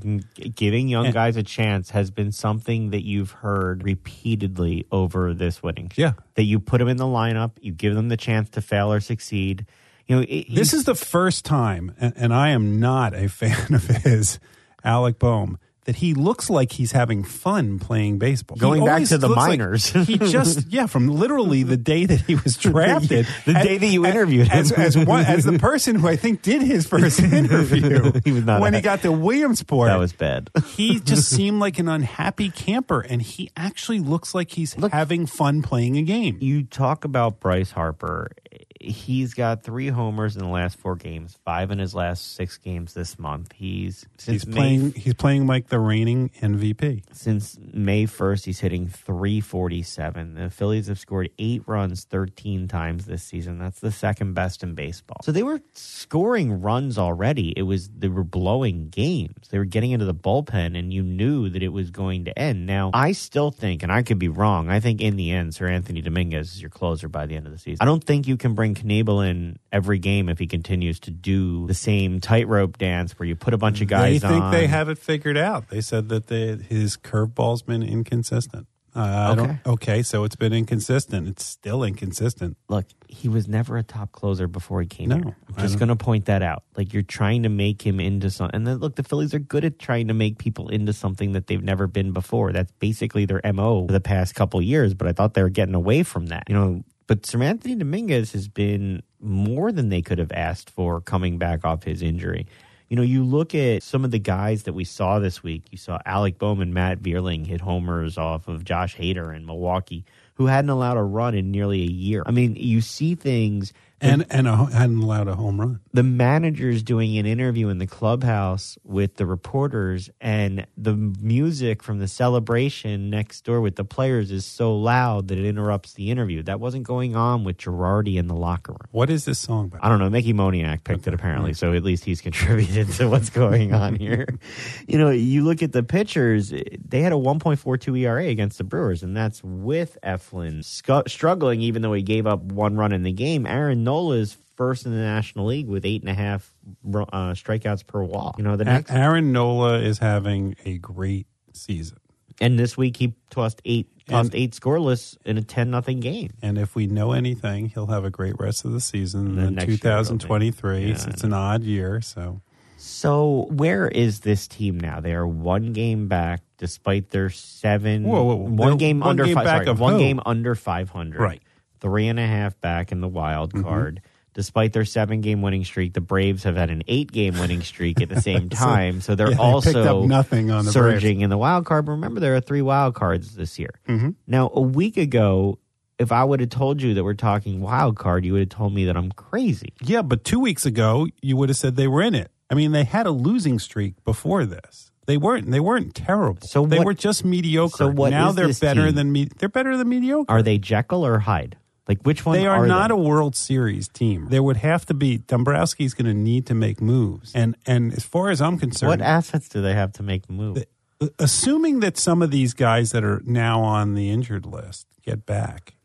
Giving young guys a chance has been something that you've heard repeatedly over this winning. Yeah. That you put them in the lineup, you give them the chance to fail or succeed. You know, this is the first time, and I am not a fan of his, Alec Boehm, that he looks like he's having fun playing baseball. Going back to the minors. Like he just, from literally the day that he was drafted. the day that you interviewed him. As the person who I think did his first interview. He was not when he got to Williamsport. That was bad. He just seemed like an unhappy camper, and he actually looks like he's having fun playing a game. You talk about Bryce Harper. He's got 3 homers in the last 4 games, 5 in his last 6 games this month. He's playing like the reigning MVP. Since May 1st, he's hitting .347. The Phillies have scored 8 runs 13 times this season. That's the second best in baseball. So they were scoring runs already. They were blowing games. They were getting into the bullpen, and you knew that it was going to end. Now, I still think, and I could be wrong, I think in the end, Sir Anthony Dominguez is your closer by the end of the season. I don't think you can bring Knebel in every game if he continues to do the same tightrope dance where you put a bunch of guys on. They think they have it figured out. They said that his curveball's been inconsistent. So it's been inconsistent. It's still inconsistent. Look, he was never a top closer before he came here. I'm just going to point that out. Like, you're trying to make him into something. And then, look, the Phillies are good at trying to make people into something that they've never been before. That's basically their MO for the past couple of years, but I thought they were getting away from that. But Sir Anthony Dominguez has been more than they could have asked for coming back off his injury. You look at some of the guys that we saw this week. You saw Alec Boehm and Matt Vierling hit homers off of Josh Hader in Milwaukee, who hadn't allowed a run in nearly a year. I mean, you see things. And hadn't allowed a home run. The manager's doing an interview in the clubhouse with the reporters, and the music from the celebration next door with the players is so loud that it interrupts the interview. That wasn't going on with Girardi in the locker room. What is this song about? I don't know. Mickey Moniak picked it, apparently, so at least he's contributed to what's going on here. You look at the pitchers, they had a 1.42 ERA against the Brewers, and that's with Eflin struggling, even though he gave up 1 run in the game. Aaron Nola is first in the National League with 8.5 strikeouts per walk. Aaron Nola is having a great season, and this week he tossed 8 scoreless in a 10-0 game. And if we know anything, he'll have a great rest of the season in 2023. It's an odd year, So where is this team now? They are 1 game back, despite their 7. One game under 500. Right. 3.5 back in the wild card. Despite their 7-game winning streak, the Braves have had an 8-game winning streak at the same time. So they're also picked up nothing on the surging Braves in the wild card. But remember, there are 3 wild cards this year. Mm-hmm. Now, a week ago, if I would have told you that we're talking wild card, you would have told me that I'm crazy. Yeah, but 2 weeks ago, you would have said they were in it. I mean, they had a losing streak before this. They weren't terrible. So they were just mediocre. So what now is they're this better team? They're better than mediocre. Are they Jekyll or Hyde? Like, which one? They are not a World Series team. There would have to be. Dombrowski's going to need to make moves. And as far as I'm concerned, what assets do they have to make the move? Assuming that some of these guys that are now on the injured list get back,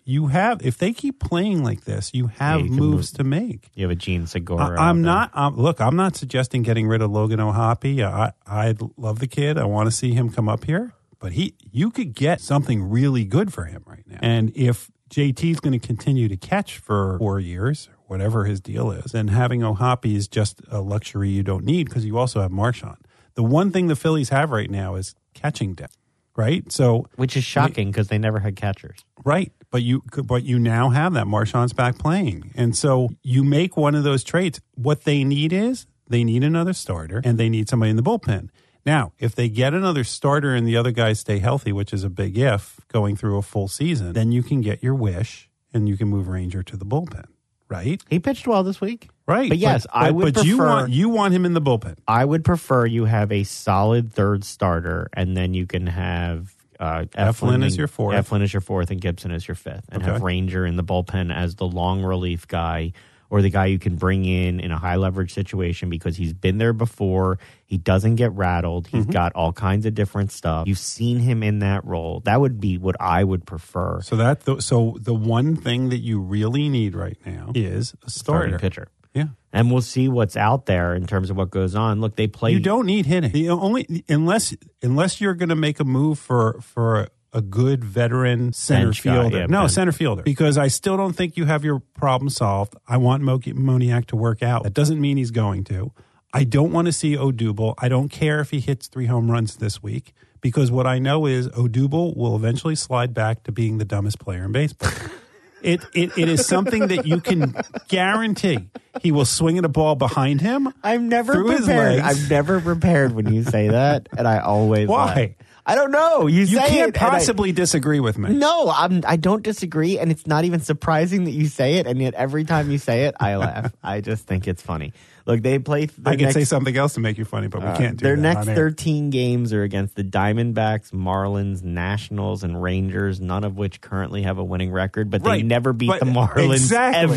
if they keep playing like this, you have moves to make. You have a Gene Segura. I'm not suggesting getting rid of Logan O'Hoppe. I love the kid. I want to see him come up here, but you could get something really good for him right now. And if JT is going to continue to catch for 4 years, whatever his deal is, then having O'Hoppe is just a luxury you don't need because you also have Marchand. The one thing the Phillies have right now is catching depth, right? So, which is shocking because they never had catchers, right? But you now have that. Marchand's back playing, and so you make one of those trades. What they need is they need another starter and they need somebody in the bullpen. Now, if they get another starter and the other guys stay healthy, which is a big if going through a full season, then you can get your wish and you can move Ranger to the bullpen. Right? He pitched well this week. Right. But yes, I would prefer... But you want him in the bullpen. I would prefer you have a solid third starter, and then you can have... Eflin is your fourth. Eflin is your fourth, and Gibson is your fifth. And have Ranger in the bullpen as the long relief guy, or the guy you can bring in a high-leverage situation because he's been there before. He doesn't get rattled. He's got all kinds of different stuff. You've seen him in that role. That would be what I would prefer. So the one thing that you really need right now is a starting pitcher. Yeah. And we'll see what's out there in terms of what goes on. Look, they play... You don't need hitting. Unless you're going to make a move for a good veteran center fielder. Center fielder. Because I still don't think you have your problem solved. I want Moniak to work out. That doesn't mean he's going to. I don't want to see Odubel. I don't care if he hits 3 home runs this week, because what I know is Odubel will eventually slide back to being the dumbest player in baseball. It is something that you can guarantee. He will swing at a ball behind him. I'm never prepared. I'm never prepared when you say that, and I always Why? I don't know. You can't possibly disagree with me. No, I don't disagree, and it's not even surprising that you say it, and yet every time you say it, I laugh. I just think it's funny. Look, they play... I could say something else to make you funny, but we can't do their that. Their next 13 games are against the Diamondbacks, Marlins, Nationals, and Rangers, none of which currently have a winning record, but they never beat the Marlins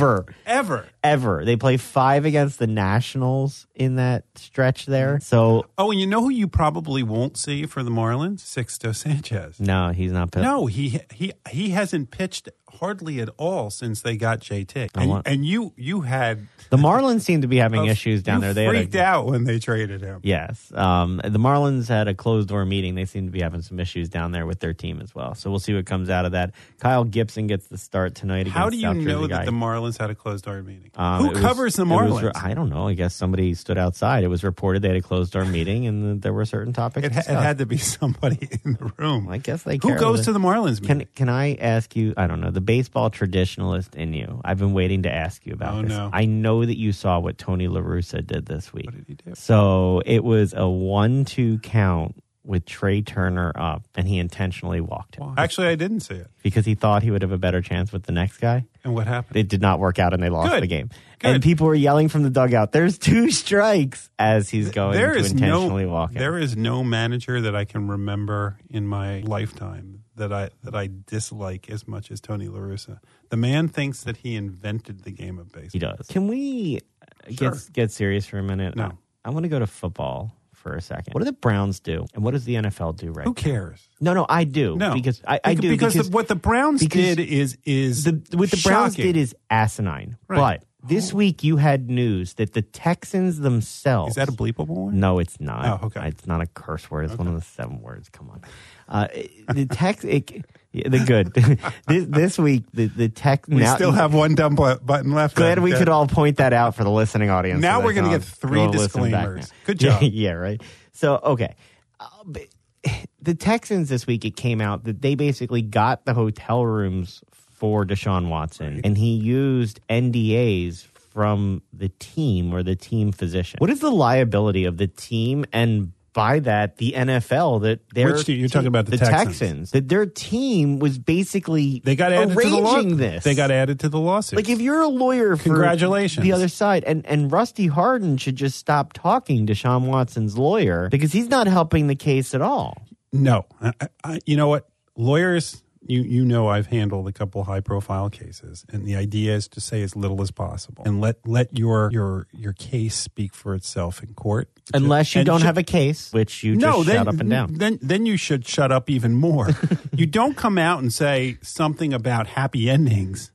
ever. They play 5 against the Nationals in that stretch there. So, and you know who you probably won't see for the Marlins? Sixto Sanchez. No, he's not pitched. No, he hasn't pitched hardly at all since they got JT. And you had... The Marlins seem to be having issues down there. They freaked out when they traded him. Yes. The Marlins had a closed-door meeting. They seem to be having some issues down there with their team as well. So we'll see what comes out of that. Kyle Gibson gets the start tonight against How do you South know Jersey that guy. the Marlins had a closed-door meeting? Who covers the Marlins? I don't know. I guess somebody stood outside. It was reported they had a closed-door meeting, and there were certain topics. It had to be somebody in the room. I guess they Who goes to the Marlins meeting? Can I ask you, I don't know, the baseball traditionalist in you, I've been waiting to ask you about this. No. I know that you saw what Tony La Russa did this week. What did he do? So it was a 1-2 count with Trey Turner up, and he intentionally walked him. Well, actually, I didn't see it. Because he thought he would have a better chance with the next guy. And what happened? It did not work out, and they lost the game. Good. And people were yelling from the dugout, "There's 2 strikes," as he's going to intentionally walk him. There is no manager that I can remember in my lifetime that I dislike as much as Tony La Russa. The man thinks that he invented the game of baseball. He does. Can we get serious for a minute? No. I want to go to football for a second. What do the Browns do, and what does the NFL do right now? Who cares? No, I do. No, because I do. Because what the Browns did is what the shocking. Browns did is asinine. Right. But this week you had news that the Texans themselves... Is that a bleepable one? No, it's not. Oh, okay. It's not a curse word. It's one of the 7 words. Come on. The good. this week, the Texans... We still have one dumb button left. Glad we could all point that out for the listening audience. Now we're going to get 3 disclaimers. Good job. Yeah, right. So, okay. The Texans this week, it came out that they basically got the hotel rooms for Deshaun Watson, and he used NDAs from the team or the team physician. What is the liability of the team, and by that, the NFL, that their Which team? You're talking about the Texans, that their team was basically they got added arranging to the this. They got added to the lawsuit. Like, if you're a lawyer for congratulations. The other side, and Rusty Hardin should just stop talking to Deshaun Watson's lawyer, because he's not helping the case at all. No. You know what? Lawyers... you know I've handled a couple high-profile cases, and the idea is to say as little as possible and let your case speak for itself in court. Unless you don't have a case, which you just shut up and down. Then you should shut up even more. You don't come out and say something about happy endings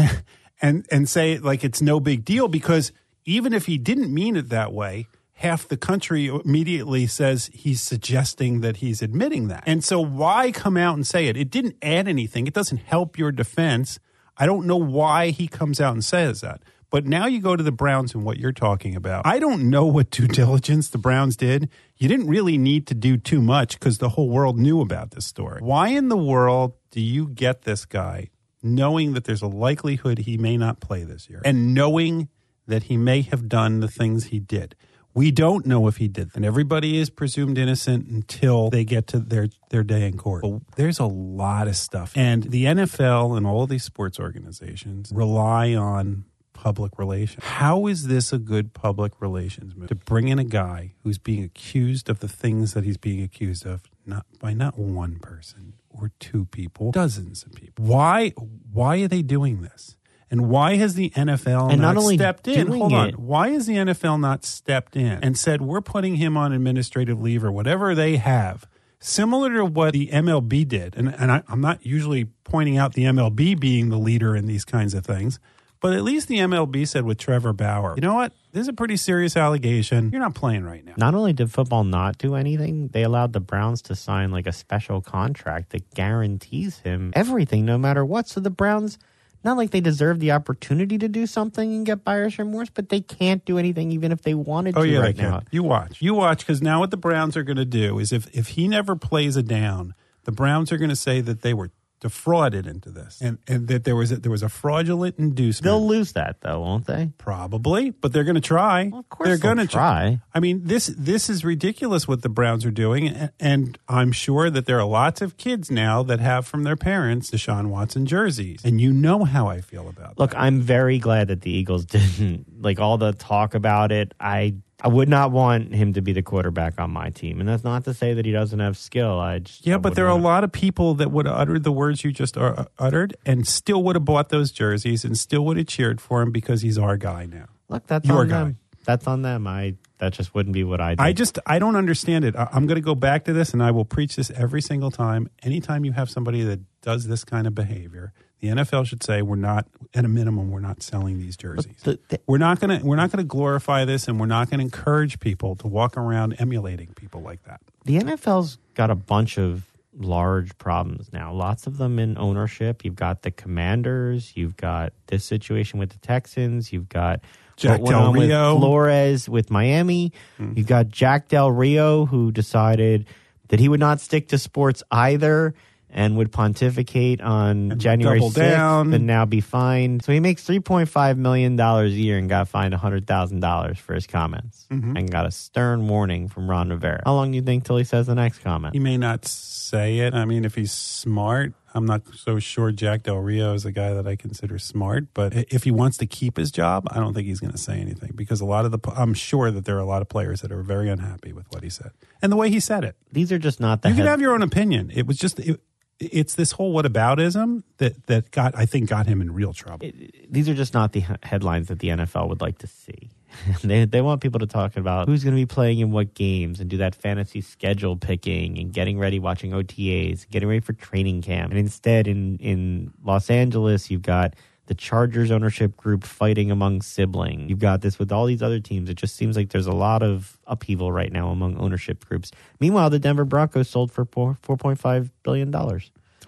and say it like it's no big deal, because even if he didn't mean it that way, half the country immediately says he's suggesting that he's admitting that. And so why come out and say it? It didn't add anything. It doesn't help your defense. I don't know why he comes out and says that. But now you go to the Browns and what you're talking about. I don't know what due diligence the Browns did. You didn't really need to do too much because the whole world knew about this story. Why in the world do you get this guy knowing that there's a likelihood he may not play this year and knowing that he may have done the things he did? We don't know if he did, and everybody is presumed innocent until they get to their day in court. But there's a lot of stuff. And the NFL and all of these sports organizations rely on public relations. How is this a good public relations move? To bring in a guy who's being accused of the things that he's being accused of, not one person or two people, dozens of people. Why are they doing this? And why has the NFL not stepped in? Hold on. Why has the NFL not stepped in and said, we're putting him on administrative leave or whatever they have, similar to what the MLB did? And I'm not usually pointing out the MLB being the leader in these kinds of things, but at least the MLB said with Trevor Bauer, you know what? This is a pretty serious allegation. You're not playing right now. Not only did football not do anything, they allowed the Browns to sign like a special contract that guarantees him everything no matter what. So the Browns, not like they deserve the opportunity to do something and get buyer's remorse, but they can't do anything even if they wanted to right now. You watch, because now what the Browns are going to do is if he never plays a down, the Browns are going to say that they were defrauded into this and that there was a fraudulent inducement. They'll lose that though, won't they? Probably, but they're going to try. Well, of course they're going to try. I mean, this is ridiculous what the Browns are doing, and I'm sure that there are lots of kids now that have from their parents Deshaun Watson jerseys, and you know how I feel about that. Look, I'm very glad that the Eagles didn't, like all the talk about it. I would not want him to be the quarterback on my team. And that's not to say that he doesn't have skill. But there are a lot of people that would have uttered the words you just uttered and still would have bought those jerseys and still would have cheered for him because he's our guy now. Look, that's your on guy. Them. That's on them. That just wouldn't be what I do. I don't understand it. I'm going to go back to this, and I will preach this every single time. Anytime you have somebody that does this kind of behavior, the NFL should say we're not, at a minimum, we're not selling these jerseys. We're not going to glorify this, and we're not going to encourage people to walk around emulating people like that. The NFL's got a bunch of large problems now. Lots of them in ownership. You've got the Commanders. You've got this situation with the Texans. You've got Jack Del Rio, with Flores with Miami. You've got Jack Del Rio, who decided that he would not stick to sports either and would pontificate on January 6th and now be fined. So he makes $3.5 million a year and got fined $100,000 for his comments and got a stern warning from Ron Rivera. How long do you think till he says the next comment? He may not say it. I mean, if he's smart, I'm not so sure Jack Del Rio is a guy that I consider smart. But if he wants to keep his job, I don't think he's going to say anything because I'm sure that there are a lot of players that are very unhappy with what he said and the way he said it. These are just not the You can have your own opinion. It was just... It's this whole whataboutism that got him in real trouble. These are just not the headlines that the NFL would like to see. They want people to talk about who's going to be playing in what games and do that fantasy schedule picking and getting ready, watching OTAs, getting ready for training camp. And instead, in Los Angeles, you've got the Chargers ownership group fighting among siblings. You've got this with all these other teams. It just seems like there's a lot of upheaval right now among ownership groups. Meanwhile, the Denver Broncos sold for $4.5 billion. To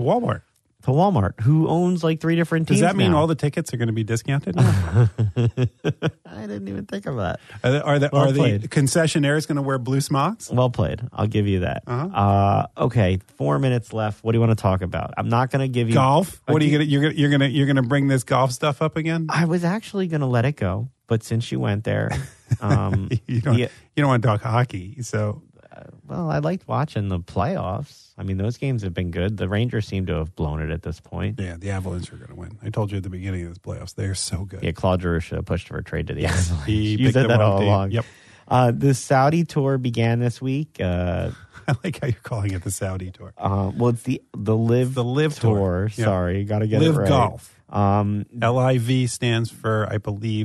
Walmart, who owns like 3 different teams. Does that mean now. all the tickets are going to be discounted? I didn't even think of that. Are the concessionaires going to wear blue smocks? Well played. I'll give you that. Okay, 4 minutes left. What do you want to talk about? I'm not going to give you golf. What are you going to you're going to bring this golf stuff up again? I was actually going to let it go, but since you went there, you don't want to talk hockey, so. Well, I liked watching the playoffs. I mean, those games have been good. The Rangers seem to have blown it at this point. Yeah, the Avalanche are going to win. I told you at the beginning of this playoffs, they're so good. Yeah, Claude Giroux should have pushed for a trade to the Avalanche. You said that all along. Yep. The Saudi tour began this week. I like how you're calling it the Saudi tour. Well, it's the Live tour. Yeah. Sorry, got to get Live it right. Golf. LIV stands for, I believe,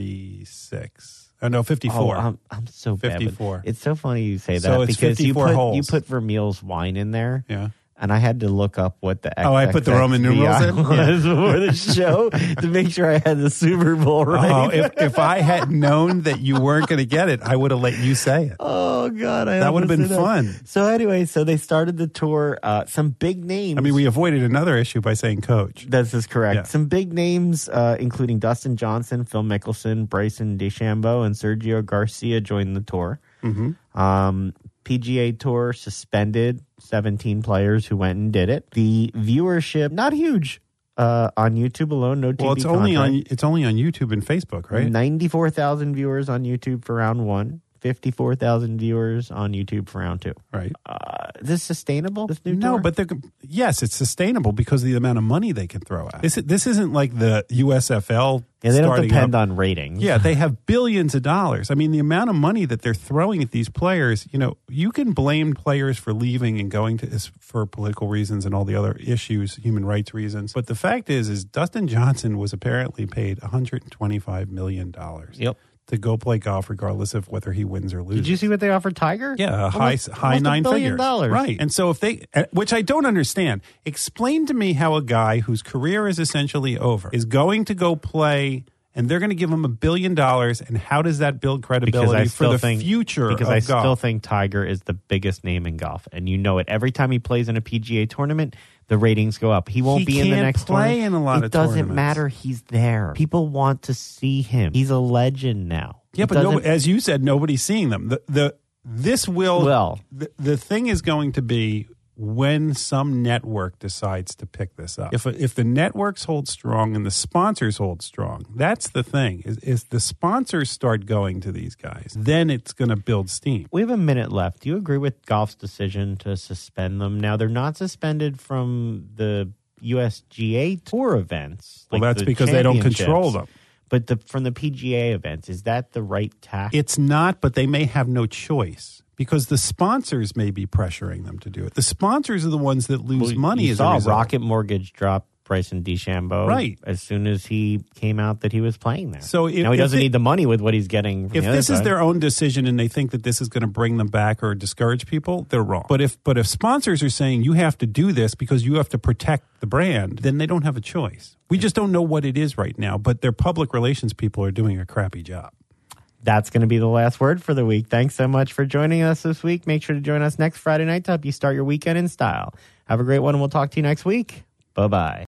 36. Oh, no, 54. Oh, I'm so bad. 54. It's so funny you say that So it's because 54 holes. you put Vermeil's wine in there. Yeah. And I had to look up what the I put the Roman numerals in was before the show to make sure I had the Super Bowl right. Oh, if I had known that you weren't going to get it, I would have let you say it. Oh, God. That would have been fun. So anyway, they started the tour. Some big names. I mean, we avoided another issue by saying coach. This is correct. Yeah. Some big names, including Dustin Johnson, Phil Mickelson, Bryson DeChambeau, and Sergio Garcia joined the tour. Mm-hmm. PGA Tour suspended 17 players who went and did it. The viewership, not huge on YouTube alone. No TV. Well, it's only on YouTube and Facebook, right? 94,000 viewers on YouTube for round one. 54,000 viewers on YouTube for round two. Right. Is this sustainable, this new No, tour? but yes, it's sustainable because of the amount of money they can throw at. This isn't like the USFL. Yeah, they don't depend up. on ratings. Yeah, they have billions of dollars. I mean, the amount of money that they're throwing at these players, you can blame players for leaving and going for political reasons and all the other issues, human rights reasons. But the fact is Dustin Johnson was apparently paid $125 million. Yep. To go play golf regardless of whether he wins or loses. Did you see what they offered Tiger? Yeah, almost high nine $1 billion. figures. Right. And so which I don't understand, explain to me how a guy whose career is essentially over is going to go play and they're going to give him $1 billion, and how does that build credibility for the future of golf? Because I still think Tiger is the biggest name in golf, and you know it. Every time he plays in a PGA tournament, the ratings go up. He won't be in the next play tournament. in a lot it of doesn't tournaments. matter. He's there. People want to see him. He's a legend now. Yeah, but as you said, nobody's seeing them. The thing is going to be when some network decides to pick this up. If the networks hold strong and the sponsors hold strong, that's the thing. Is the sponsors start going to these guys, then it's going to build steam. We have a minute left. Do you agree with golf's decision to suspend them? Now, they're not suspended from the USGA Tour events. Well, that's because they don't control them. But from the PGA events, is that the right tack? It's not, but they may have no choice because the sponsors may be pressuring them to do it. The sponsors are the ones that lose money as a result. Rocket Mortgage dropped Bryson DeChambeau right as soon as he came out that he was playing there. So now he doesn't need the money with what he's getting from if the other this side. is their own decision and they think that this is going to bring them back or discourage people, they're wrong. But if sponsors are saying you have to do this because you have to protect the brand, then they don't have a choice. We just don't know what it is right now, but their public relations people are doing a crappy job. That's going to be the last word for the week. Thanks so much for joining us this week. Make sure to join us next Friday night to help you start your weekend in style. Have a great one, and we'll talk to you next week. Bye-bye.